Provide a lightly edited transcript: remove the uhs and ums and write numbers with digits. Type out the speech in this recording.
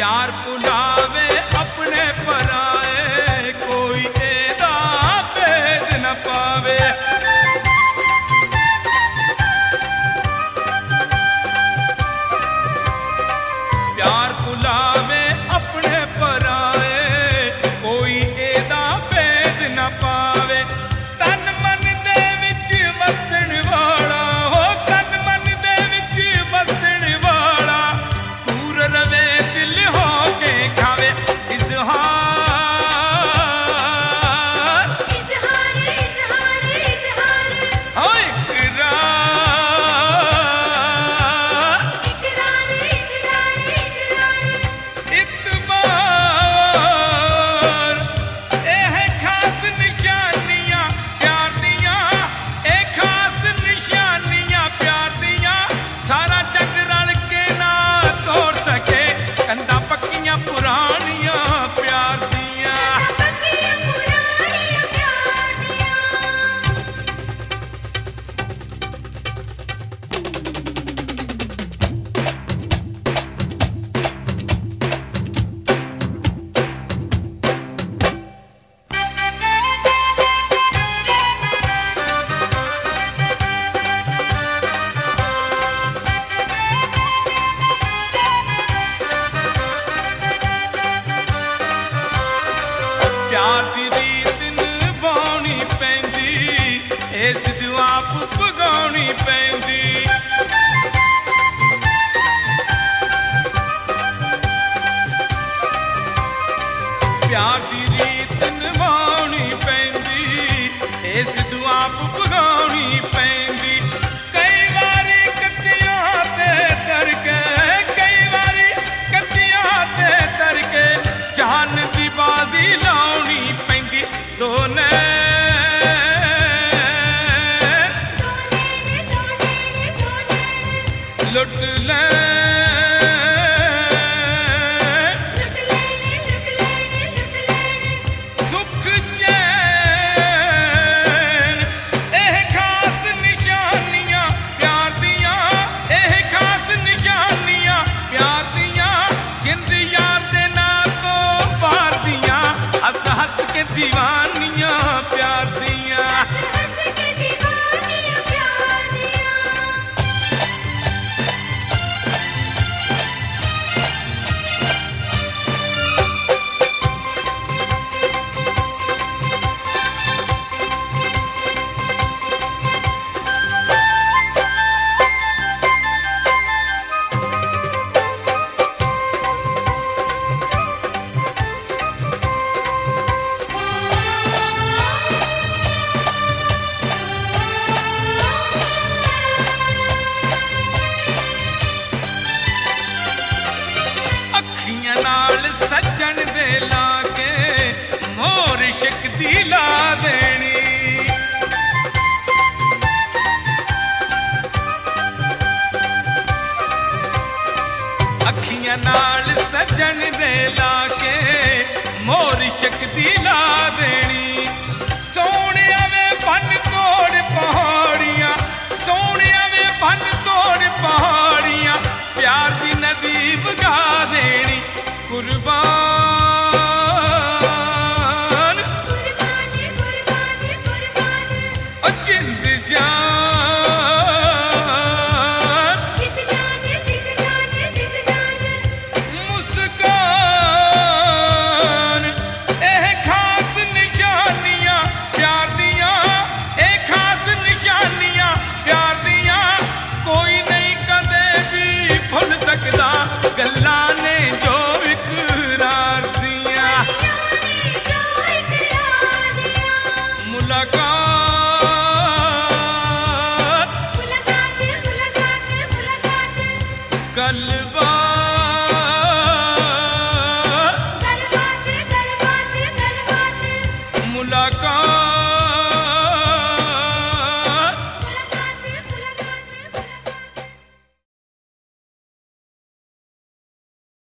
प्यार भुलावे अपने पराए, कोई एदा भेद न पावे। प्यार भुलावे अपने पराए, कोई एदा भेद न पावे। तन मन दे विच वसण वाला हो, तन मन दे विच वसण वाला, दूर रवे दिल हो के खावे। इज़हार इज़हार इज़हार इज़हार हो इकरार, इकरार इकरार इकरार इतबार। एह खास निशानियां प्यार दियां, एह खास निशानियां प्यार दियां, सारा जग रल के ना तोड़ सके, कंधा पक्कियां पुरानियां प्यार दियां। पक्कियां पुरानियां प्यार दियां। प्यार दी रीत निभाउणी पैंदी, इस दी आप भगाउणी पैंदी। प्यार दी रीत निभाउणी पैंदी, इस दी आप भगाउणी पैंदी। कई वारी कच्चियां ते तर के, कई वारी कच्चियां ते तर के, जान दी बाजी लाउणी पैंदी। दो नैन दो नैन दो नैन दो नैन लुट ले, लुट लेने लुट लेने लुट लेने। सुख चैन। एह खास निशानियां प्यार दियां, एह खास निशानियां प्यार दियां, जिंद यार दे ना तो पार दियां, हंस हंस के दीवानियां प्यार दियां। हंस हंस के दीवानियां प्यार दियां। अखियां नाल सज्जन दे लाके, मोर इश्क दी ला देनी। अखियां नाल सज्जन दे लाके, मोर इश्क दी ला देनी। सोहणिया वे बन तोड़ पहाड़ियां, सोहणिया वे बन तोड़ पहाड़ियां, प्यार दी नदी बगा देनी। कुर्बान कुर्बान कुर्बान कुर्बान ओ जिंद जान, जित जाने जित जाने जित जाने। मुस्कान। एह खास निशानियां प्यार दियां, एह खास निशानियां प्यार दियां, कोई नहीं कदे भी भुल सकदा, गल्लां ने जो इकरार दियां। यानी जो इकरार दियां। मुलाकात मुलाकात मुलाकात मुलाकात। गलबात गलबात गलबात गलबात। मुलाकात